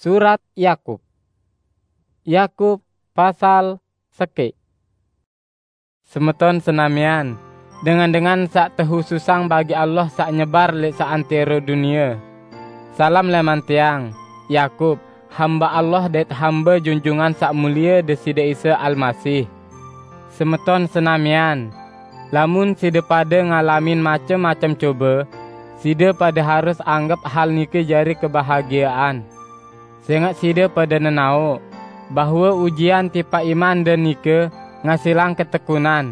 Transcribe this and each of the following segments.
Surat Yakub. Yakub pasal seke. Semeton senamian, dengan sak tehususang bagi Allah sak nyebar le sak antero dunia. Salam leman tiang, Yakub, hamba Allah det hamba junjungan sak mulia Deside Isa Almasih. Semeton senamian, lamun sida pada ngalamin macam-macam coba, sida pada harus anggap hal nike jari kebahagiaan. Sengat sida pada nenau bahwa ujian tipa iman dan nike ngasilang ketekunan.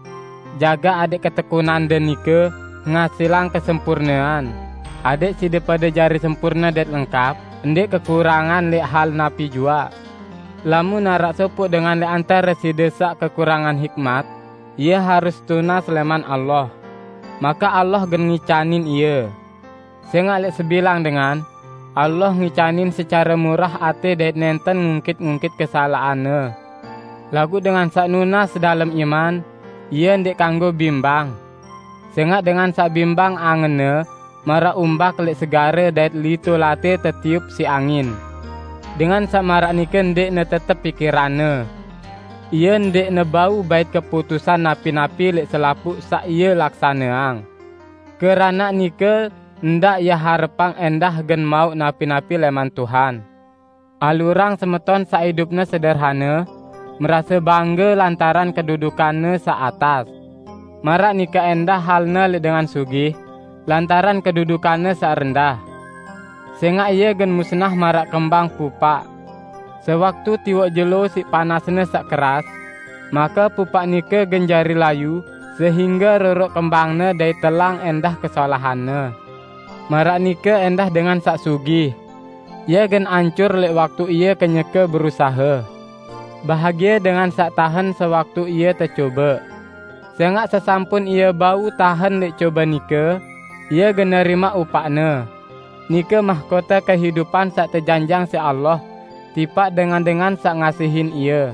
Jaga adik ketekunan dan nike ngasilang kesempurnaan. Adik sida pada jari sempurna dan lengkap, endek kekurangan le hal napi jua. Lamun narak sopuk dengan le antara sida sak kekurangan hikmat, ia harus tunas leman Allah. Maka Allah gen ngicanin ia. Sengat le sebilang dengan Allah ngicanin secara murah ate dan nenten ngungkit-ngungkit kesalahannya. Lagu dengan sak nunas dalam iman, ia ndek kanggo bimbang. Sengat dengan sak bimbang angene, mara umbak lek segara dat lito late tetiup si angin. Dengan sak marak nike ndek ne tetep pikirane. Ia ndek ne bau bait keputusan napi-napi lek selapuk sak ia laksaneang. Kerana nike ndak ya harapang endah gen mau napi-napi leman Tuhan. Alurang semeton sak hidupna sederhana, merasa bangga lantaran kedudukannya sak atas. Marak nika endah halna le dengan sugih, lantaran kedudukannya sak rendah. Senga ia gen musnah marak kembang pupak. Sewaktu tiwak jelo si panasnya sak keras, maka pupak nika gen jari layu, sehingga rorok kembangnya dari telang endah kesalahannya. Marak nika endah dengan sak sugih. Ia gen ancur lek waktu ia kenyeke berusaha. Bahagia dengan sak tahan sewaktu ia tercoba. Sengat sesampun ia bau tahan lek coba nika, ia gen nerima upakna. Nika mahkota kehidupan sak terjanjang si Allah, tipak dengan sak ngasihin ia.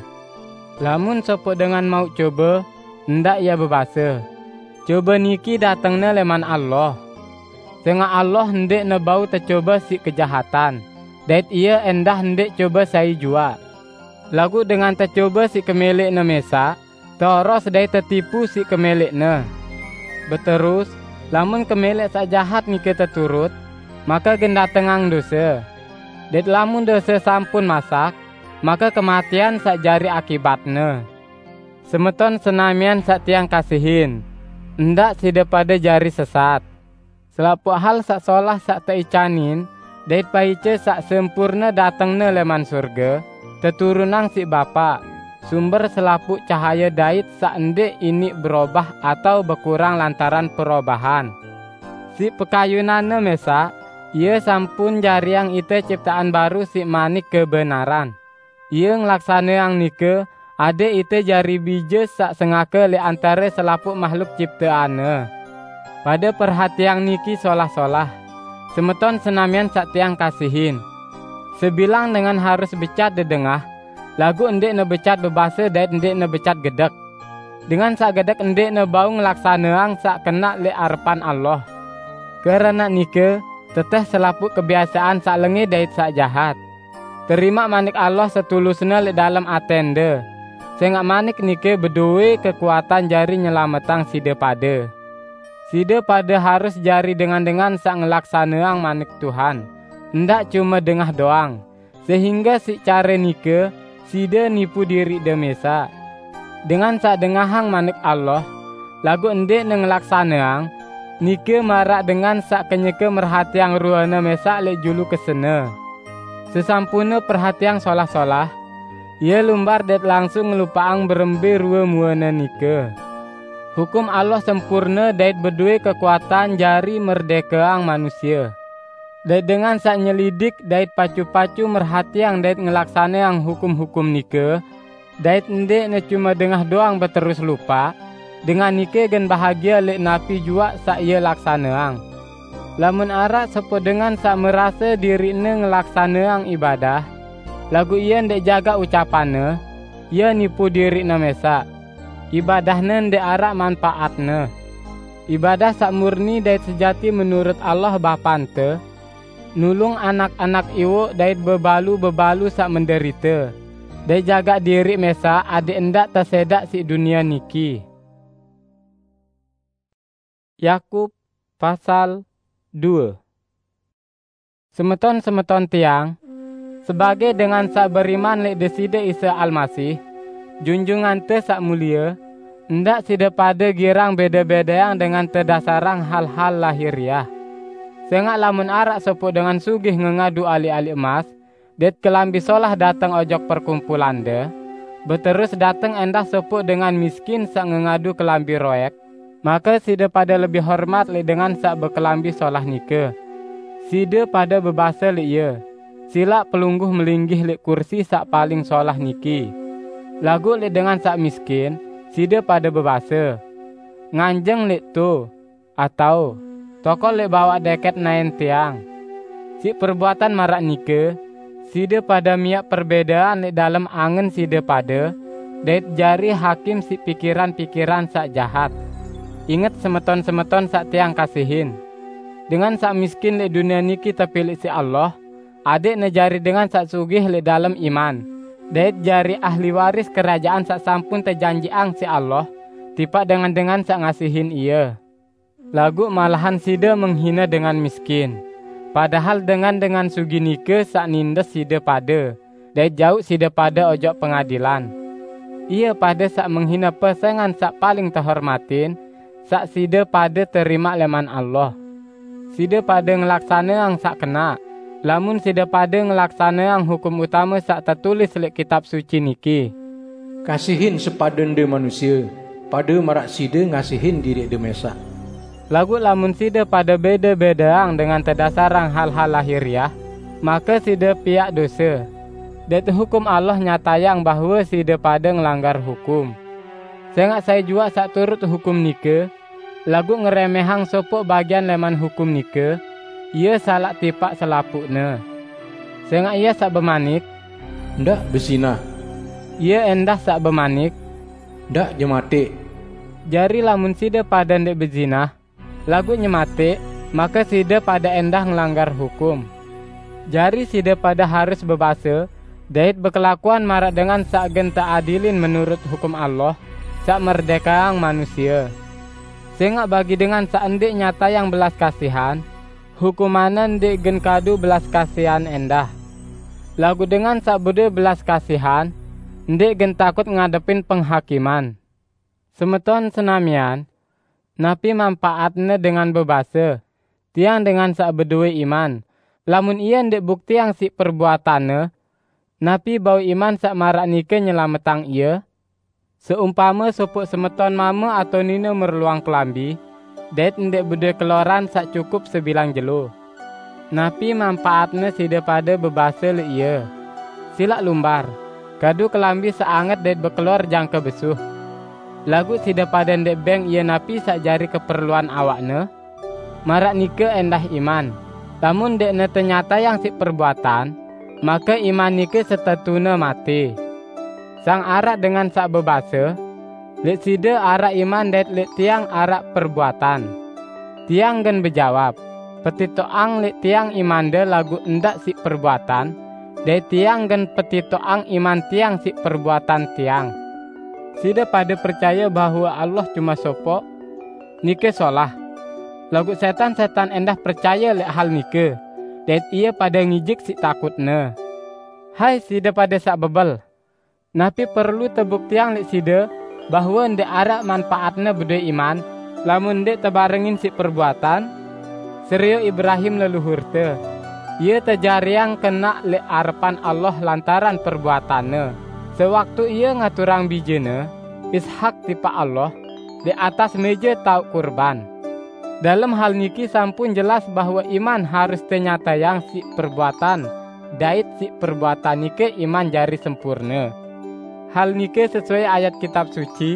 Lamun sopok dengan mau coba, ndak ia bebasa. Coba niki datangna leman Allah. Sengat Allah ndek ne bau tercoba si kejahatan. Dait ia endah ndek coba sai jua. Lagu dengan tercoba si kemilik ne mesa, toros dai tertipu si kemilik ne. Beterus, lamun kemilik sak jahat nike terturut, maka genda tengang dosa. Dait lamun dosa sampun masak, maka kematian sak jari akibatne. Semeton senamian sak tiang kasihin, ndak sida pada jari sesat. Selapuk hal sak solah sak teicanin, dait paice sak sempurna datangna leman surga, teturunang si Bapa, sumber selapuk cahaya dait sak endek ini berubah atau berkurang lantaran perubahan. Si pekayunanna mesa, ia sampun jariang ite ciptaan baru si manik kebenaran. Ia nglaksane yang nike, ade ite jari bije sak sengake le antara selapuk makhluk ciptaane. Pada perhatian niki solah-solah, semeton senamian sak tiang kasihin. Sebilang dengan harus becat dedengah, lagu endek ne becat bebasa dan endek ne becat gedek. Dengan sak gedek endek ne bau ngelaksaneang sak kena le arepan Allah. Kerana nike, teteh selapuk kebiasaan sak lengi dait sak jahat. Terima manik Allah setulusna le dalam atende. Sengak manik nike bedue kekuatan jari nyelametang sida pada. Sida pada harus jari dengan sak ngelaksaneang manik Tuhan. Ndak cuma dengah doang. Sehingga si care nike, sida nipu diri demesa. Dengan sak dengahang manik Allah, lagu endek ngelaksaneang, nike marak dengan sak kenyeke merhatiang ruana mesa le julu kesene. Sesampuna perhatiang solah-solah, ia lumbar det langsung ngelupaang berembe rua muana nike. Hukum Allah sempurna dait berdua kekuatan jari merdekaang manusia. Dait dengan sak nyelidik dait pacu-pacu merhatiang dait ngelaksaneang hukum-hukum nike, dait endek ne cuma dengah doang berterus lupa, dengan nike gen bahagia lek napi jua sak ia laksaneang. Lamun arak sepo dengan sak merasa diri ne ngelaksaneang ibadah, lagu ia ndek jaga ucapanne, ia nipu diri ne mesa. Ibadahne ndek arak manfaatne. Ibadah sak murni dait sejati menurut Allah Bapante, nulung anak-anak iwo dait bebalu-bebalu sak menderita, dait jaga diri mesa adik endak tersedak si dunia niki. Yakub pasal 2. Semeton-semeton tiang, sebagai dengan sak beriman lek Deside Isa Almasih, junjungan te sak mulia, ndak sida pada girang beda-beda yang dengan terdasarang hal-hal lahiriah. Sengak lamun arak sopo dengan sugih ngengadu ali-ali emas, det kelambi solah datang ojok perkumpulan de, beterus datang endah sopo dengan miskin sak ngengadu kelambi roek, maka sida pada lebih hormat li dengan sak bekelambi solah nike. Sida pada bebasa li ye, sila pelungguh melinggih li kursi sak paling solah niki. Lagu li dengan sak miskin, sida pada bebasa, nganjeng li tu, atau tokol li bawa deket naen tiang. Si perbuatan marak nike, sida pada miak perbedaan li dalam angen sida pada, dait jari hakim si pikiran-pikiran sak jahat. Ingat semeton-semeton sak tiang kasihin. Dengan sak miskin li dunia niki terpilih si Allah, adik nejari dengan sak sugih li dalam iman, dait jari ahli waris kerajaan sak sampun terjanjiang si Allah, tipa dengan sak ngasihin ia. Lagu malahan sida menghina dengan miskin, padahal dengan sugi nike sak nindes sida pada, dait jauh sida pada ojok pengadilan. Ia pada sak menghina pesengan sak paling terhormatin, sak sida pada terima leman Allah. Sida pada ngelaksana yang sak kena, lamun sida pada ngelaksana yang hukum utama sak tertulis lek kitab suci niki. Kasihin sepadan de manusia, pada marak sida ngasihin diri de mesa. Lagu lamun sida pada beda-beda dengan terdasarang hal-hal lahiriah, maka sida piak dosa. Dan hukum Allah nyatayang bahawa sida pada ngelanggar hukum. Sengak saya jua sak turut hukum nike, lagu ngeremehang sopo bagian leman hukum nike, ia salah tipak selapukna. Sengak ia sak bemanik, ndak besinah. Ia endah sak bemanik, ndak jemate. Jari lamun sida pada ndak bezinah, lagu nyemate, maka sida pada endah ngelanggar hukum. Jari sida pada harus bebasa, dait berkelakuan marak dengan sak gen tak adilin menurut hukum Allah, sak merdekaang manusia. Sengak bagi dengan sak endik nyata yang belas kasihan, hukumanan ndik gen kadu belas kasihan endah. Lagu dengan sak bude belas kasihan, ndik gen takut ngadepin penghakiman. Semeton senamian, napi manfaatnya dengan bebasa, tiang dengan sak bedue iman. Lamun ia ndik bukti yang si perbuatannya, napi bau iman sak marak nike nyelametang ia. Seumpama sopok semeton mama atau nina merluang kelambi, dait ndek bude keloran sak cukup sebilang jelo. Napi manfaatnya sida pada bebasa le ia. Silak lumbar, kadu kelambi seanget dait bekelor jangka besuh. Lagu sida pada ndek beng ia napi sak jari keperluan awakne. Marak nike endah iman. Lamun ndek ne ternyata yang si perbuatan, maka iman nike setetuna mati. Sang arak dengan sak bebasa, lek sida arak iman dait lek tiang arak perbuatan. Tiang gen berjawab, petitoang lek tiang iman de lagu endak si perbuatan, dait tiang gen petitoang iman tiang si perbuatan tiang. Sida pada percaya bahwa Allah cuma sopo, nike solah. Lagu setan-setan endah percaya lek hal nike, dait ia pada ngijik si takutne. Hai sida pada sak bebel, napi perlu tebuktiang lek sida bahwa ndek arak manfaatna bedue iman, lamun ndek tebarengin si perbuatan. Serio Ibrahim leluhurte, ia terjariang kena lek arepan Allah lantaran perbuatannya. Sewaktu ia ngaturang bijena, Ishak tipa Allah, di atas meja tau kurban. Dalam hal niki sampun jelas bahwa iman harus ternyata yang si perbuatan, dait si perbuatan nike iman jari sempurna. Hal nike sesuai ayat kitab suci.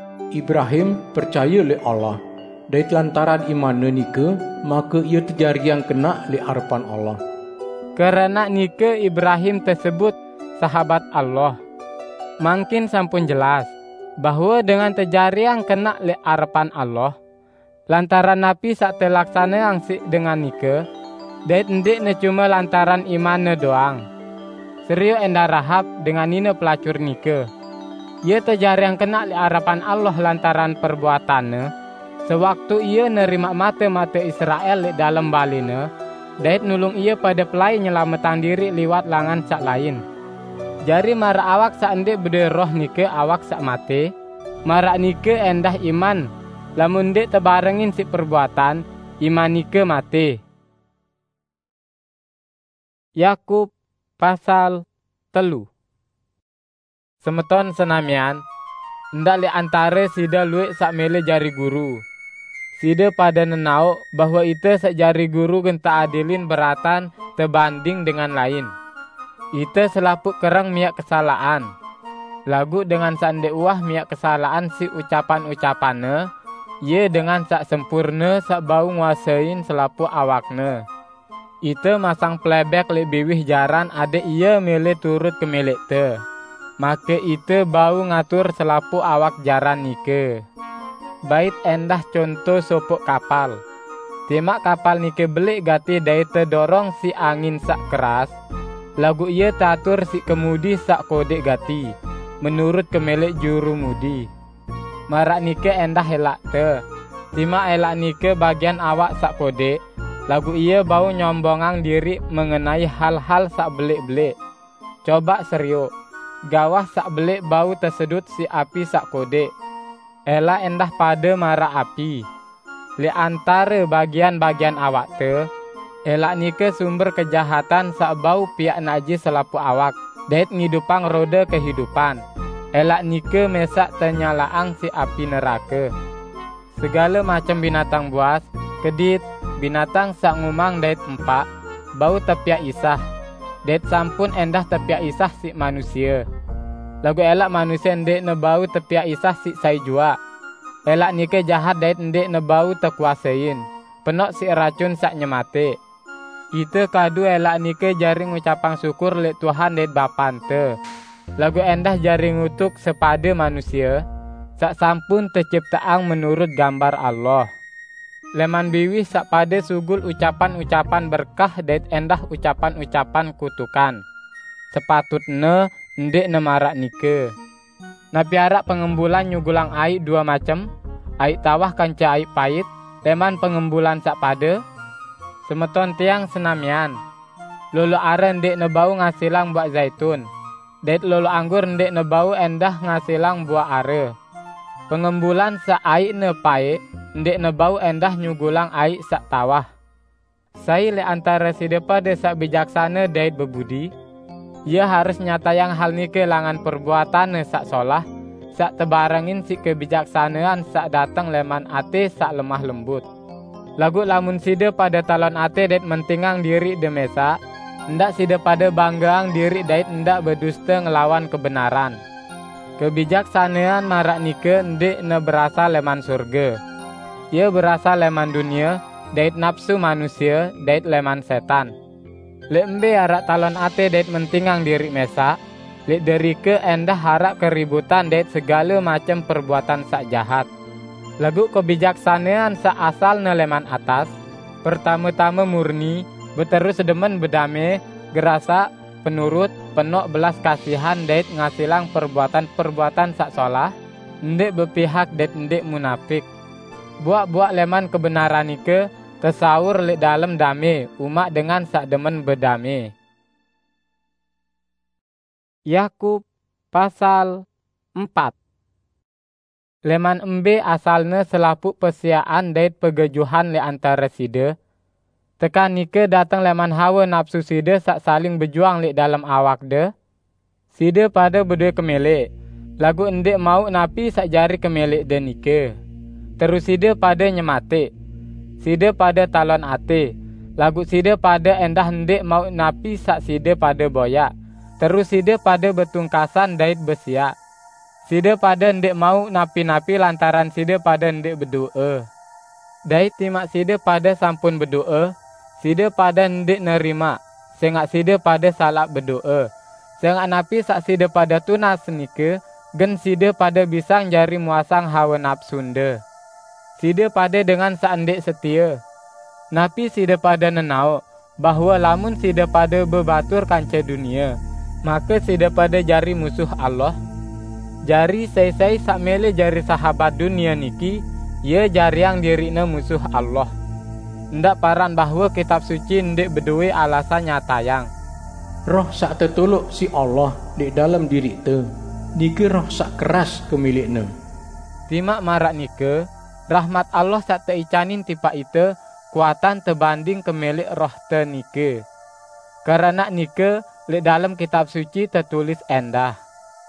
Ibrahim percaya le Allah, dait lantaran imannya nike, maka ia terjari yang kena le harapan Allah. Karena nike Ibrahim tersebut sahabat Allah. Makin sampun jelas bahwa dengan terjari yang kena le harapan Allah, lantaran napi sak telaksana yang si dengan nike, Dait ndik ne cuma lantaran iman ne doang. Serius endah Rahab dengan nina pelacur nike. Ia tejar yang kena li harapan Allah lantaran perbuatannya. Sewaktu ia nerima mata-mata Israel li dalam balina, dait nulung ia pada pelai nyelamatang diri liwat langan sak lain. Jari mara awak sak ndik bede roh nike awak sak mate, mara nike endah iman, lamun ndik tebarengin si perbuatan, iman nike mate. Yakub pasal 3. Semeton senamian, ndak li antare sida luik sak mele jari guru. Sida pada nenau bahwa ite sak jari guru genta adilin beratan terbanding dengan lain. Ite selaput kerang miak kesalahan. Lagu dengan sak ndek uah miak kesalahan si ucapan-ucapanne, ye dengan sak sempurna sak bau nguasain selaput awakne. Ite masang plebek li biwih jaran ade ia mele turut ke milik te. Maka ite bau ngatur selaput awak jaran nike. Bait endah contoh sopok kapal. Timak kapal nike belik gati dai terdorong si angin sak keras. Lagu ia tatur si kemudi sak kodek gati. Menurut kemelek juru mudi. Marak nike endah elak te. Timak elak nike bagian awak sak kodek. Lagu ia bau nyombongang diri mengenai hal-hal sak belik-belik. Coba serius. Gawah sak belik bau tersedut si api sak kodek. Ela endah pada mara api. Li antara bagian-bagian awak te, elak nike sumber kejahatan sak bau piak najis selapu awak. Dait ngidupang roda kehidupan. Elak nike mesak tenyalaang si api neraka. Segala macam binatang buas, kedit, binatang sak ngumang dait empak, bau tepiak isah. Dait sampun endah tepiak isah si manusia. Lagu elak manusia ndek ne bau tepiak isah si sai jua. Elak nike jahat dait ndek ne bau terkuasain. Penok si racun sak nyemate. Ite kadu elak nike jaring ucapang syukur lek Tuhan dait bapante. Lagu endah jaring utuk sepada manusia. Sak sampun terciptaang menurut gambar Allah. Leman biwih sak pada sugul ucapan-ucapan berkah dait endah ucapan-ucapan kutukan. Sepatutne ndek nemarak nike. Napiarak pengembulan nyugulang air 2 macam. Air tawah kanca air pahit. Leman pengembulan sak pada. Semeton tiang senamian. Lolo aren ndek nebau ngasilang buah zaitun. Dait lolo anggur ndek nebau endah ngasilang buah are. Pengembulan sak air ne pahit. Ndek nebau endah nyugulang air sak tawah. Sai le antara sidepa desak bijaksana dait bebudi. Ia harus nyatayang hal nike langan perbuatan sak solah, sak tebarengin si kebijaksanaan sak datang leman ate sak lemah lembut. Lagu lamun side pada talon ate dait mentingang diri demesa, ndak side pada banggang diri dait ndak berdusta ngelawan kebenaran. Kebijaksanaan marak nike ndek ne berasal leman surga. Ia berasal leman dunia, dait nafsu manusia, dait leman setan. Lek embe arak talon ate dait mentingang diri mesa, lek dari ke endah harak keributan dait segala macam perbuatan sak jahat. Lagu kebijaksanaan sak asal ne leman atas, pertama-tama murni, berterus demen bedame, gerasa, penurut, penok belas kasihan dait ngasilang perbuatan-perbuatan sak solah, ndek berpihak dait ndek munafik. Buak-buak leman kebenaran nike, tersawur lek dalam dame, umak dengan sak demen bedame. Yakub pasal 4. Leman embe asalnya selaput persiaan dait pegejuhan le antara side. Tekan nike datang leman hawa nafsu side sak saling berjuang le dalam awak de. Side pada berdua kemelek. Lagu endek mau napi sak jari kemelek de nike. Terus side pada nyemate. Side pada talon ate. Lagu side pada endah ndek mau napi sak side pada boyak. Terus side pada betungkasan dait besiak. Side pada ndek mau napi-napi lantaran side pada ndek berdoa. Dait timak side pada sampun berdoa. Side pada ndek nerima. Sengak side pada salak berdoa. Sengak napi sak side pada tunas nike. Gen side pada bisang jari muasang hawa nafsunde. Side pada dengan sak ndek setia. Napi side pada nenau, bahwa lamun sida pada bebatur kanca dunia, maka sida pada jari musuh Allah. Jari saya sak mele jari sahabat dunia niki, ia jari yang dirina musuh Allah. Ndak paran bahwa kitab suci ndik bedue alasan nyata yang Roh sak tertolok si Allah di dalam diri te, nike roh sak keras kemilikna. Timak marak nike, rahmat Allah sak teicanin tipa ite, kuatan terbanding kemilik roh te nike. Karena nike, di dalam kitab suci tertulis endah.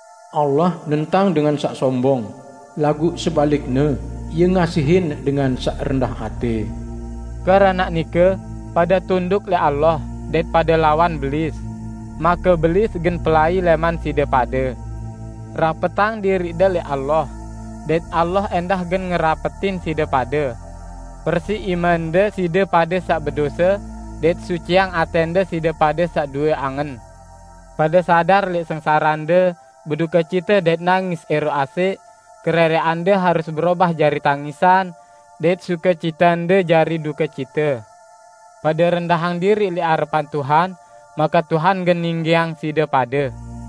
Allah nentang dengan sak sombong, lagu sebaliknya, ia ngasihin dengan sak rendah hati. Karena nike, pada tunduk le Allah, dan pada lawan belis. Maka belis gen pelai leman sida pada. Rapetang diri le Allah, dan Allah endah gen ngerapetin sida pada. Persi iman de sida pada sak berdosa, dan suci yang atende sida pada sak dua angen. Pada sadar le sengsarande, berduka cita dan nangis ero ase, kerere ande harus berubah jari tangisan, dan suka cita ande jari duka cita. Pada rendahang diri li harapan Tuhan, maka Tuhan geninggiang sida pada.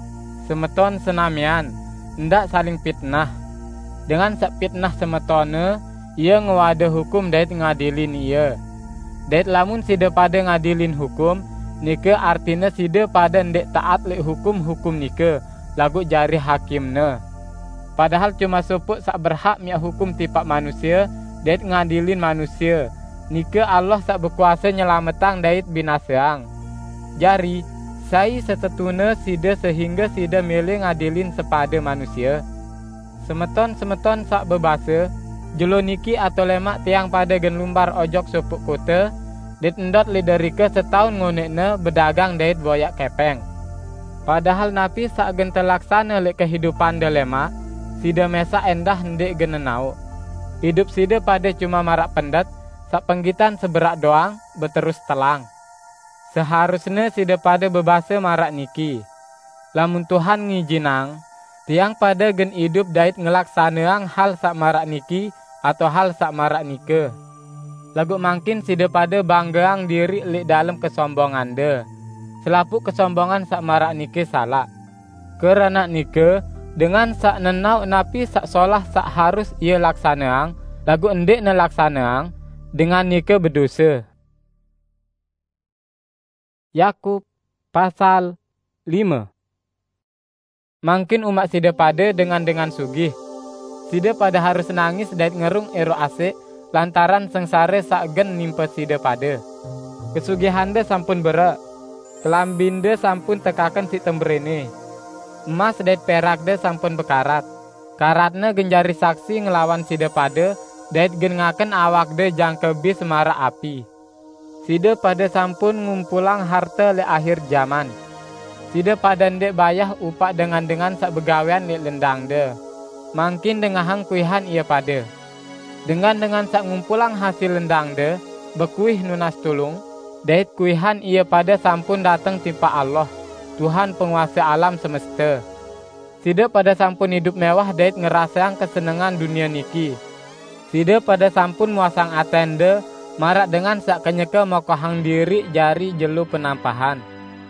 Semeton senamian, ndak saling fitnah. Dengan sak fitnah semetone, ia ngewada hukum dait ngadilin ia. Dait lamun sida pada ngadilin hukum, nike artinya sida pada ndak taat le hukum-hukum nike, lagu jari hakimne. Padahal cuma supuk sak berhak miak hukum tipak manusia, dait ngadilin manusia. Nike Allah sak berkuasa nyelametang dait binaseang. Jari, saya setetuna sida sehingga sida milih ngadilin sepada manusia. Semeton-semeton sak bebasa, jelo niki atau lemak tiang pada gen lumbar ojok supuk kota, dit endot liderike setahun ngonekne bedagang dait boyak kepeng. Padahal napi sak gen terlaksana le kehidupan delema, sida mesa endah ndek gen nau. Hidup sida pada cuma marak pendat, sak penggitan seberak doang, berterus telang. Seharusnya sida pada bebasa marak niki. Lamun Tuhan ngijinang, tiang pada gen hidup dait ngelaksaneang hal sak marak niki atau hal sak marak nike. Lagu mangkin sida pada banggaang diri li dalam kesombongan de. Selapuk kesombongan sak marak nike salah. Kerana nike, dengan sak nenau napi sak solah sak harus ia laksaneang, lagu endek nelaksaneang, dengan nike berdosa. Yakub pasal 5. Mangkin umat sida pada dengan sugih. Sida pada harus nangis dan ngerung ero ase lantaran sengsara sak gen nimpa sida pada. Kesugihande sampun berak, kelambinde sampun tekakan si tembrene. Emas dan perak de sampun bekarat. Karatne genjari saksi ngelawan sida pada dan gengaken awak de jangkebi semara api. Sida pada sampun ngumpulang harta le akhir zaman. Sida pada ndek bayah upak dengan sak begawean le lendang de. Mangkin dengahang kuihan ia pada. Dengan sak ngumpulang hasil lendang de, bekuih nunas tulung, dait kuihan ia pada sampun datang tipa Allah, Tuhan penguasa alam semesta. Sida pada sampun hidup mewah dait ngerasaang kesenangan dunia niki. Sida pada sampun muasang atende, marak dengan sak kenyeke mokohang diri jari jelu penampahan.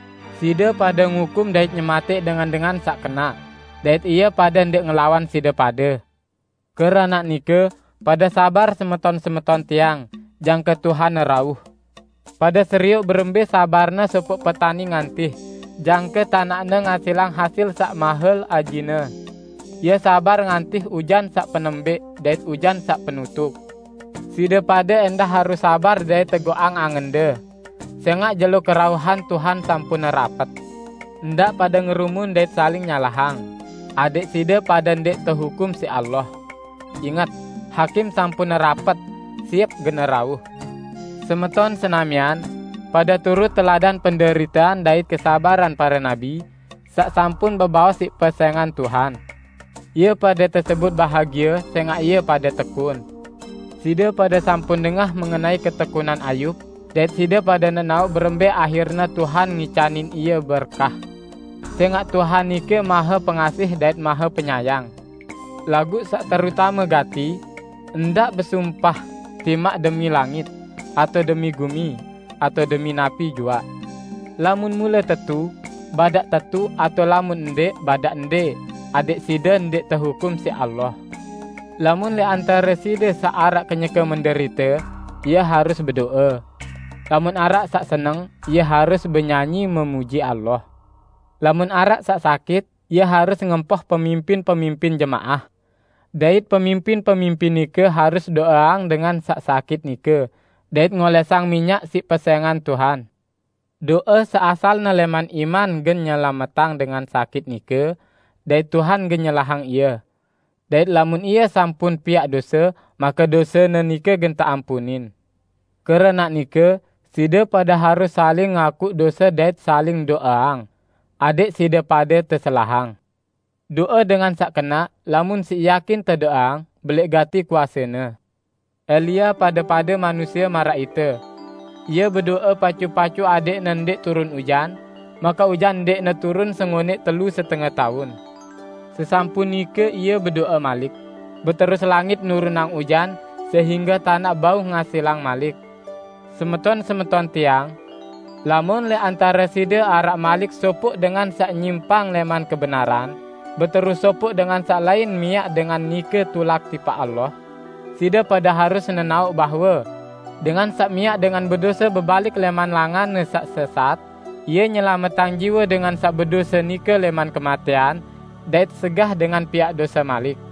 Sida pada ngukum dait nyemate dengan sak kena, dait ia pada ndek ngelawan sida pada. Kerana nike, pada sabar semeton-semeton tiang, jangke Tuhan rauh. Pada seriuk berembe sabarna supuk petani ngantih, jangke tanakne ngasilang hasil sak mahal ajine. Ia sabar ngantih ujan sak penembe, dait ujan sak penutup. Sida pada endah harus sabar dait tegoang angende. Sengak jelu kerauhan Tuhan sampun rapet. Ndak pada ngerumun dait saling nyalahang. Adik sida pada ndek tehukum si Allah. Ingat, hakim sampun rapet, siap generauh. Semeton senamian, pada turut teladan penderitaan dait kesabaran para nabi, sak sampun bebawa si pesengan Tuhan. Ia pada tersebut bahagia, sengak ia pada tekun. Sida pada sampun dengah mengenai ketekunan Ayub, dait sida pada nenau berembe akhirnya Tuhan ngicanin ia berkah. Sengak Tuhan nike maha pengasih dait maha penyayang. Lagu sak terutama gati, endak bersumpah timak demi langit, atau demi gumi, atau demi napi jua. Lamun mula tetu, badak tetu atau lamun endek, badak endek, adik sida endek terhukum si Allah. Lamun le antara sida searak kenyeke menderita, ia harus berdoa. Lamun arak sak seneng, ia harus bernyanyi memuji Allah. Lamun arak sak sakit, ia harus ngempoh pemimpin-pemimpin jemaah. Dait pemimpin-pemimpin nike harus doang dengan sak sakit nike. Dait ngolesang minyak si pesengan Tuhan. Doa seasal neleman iman gen nyelametang dengan sakit nike. Dait Tuhan gen nyelahang ia. Dait lamun ia sampun piak dosa, maka dosa nike gen tak ampunin. Kerana nike, sida pada harus saling ngaku dosa dait saling doang. Adik sida pada terselahang. Doa dengan sak kena, lamun si yakin terdoang, belik gati kuasana. Elia pada manusia marah itu. Ia berdoa pacu-pacu adik nendek turun hujan, maka hujan dek na turun sengonek 3,5 tahun. Sesampun nike ia berdoa malik. Berterus langit nurunang hujan, sehingga tanah bau ngasilang malik. Semeton-semeton tiang, lamun le antara sida arak malik sopuk dengan sak nyimpang leman kebenaran, berterus sopuk dengan sak lain miak dengan nike tulak tipa Allah. Sida pada harus nenau bahwa dengan sak miak dengan berdosa berbalik leman langan sak sesat, ia nyelametang jiwa dengan sak berdosa nike leman kematian, dait segah dengan pihak dosa malik.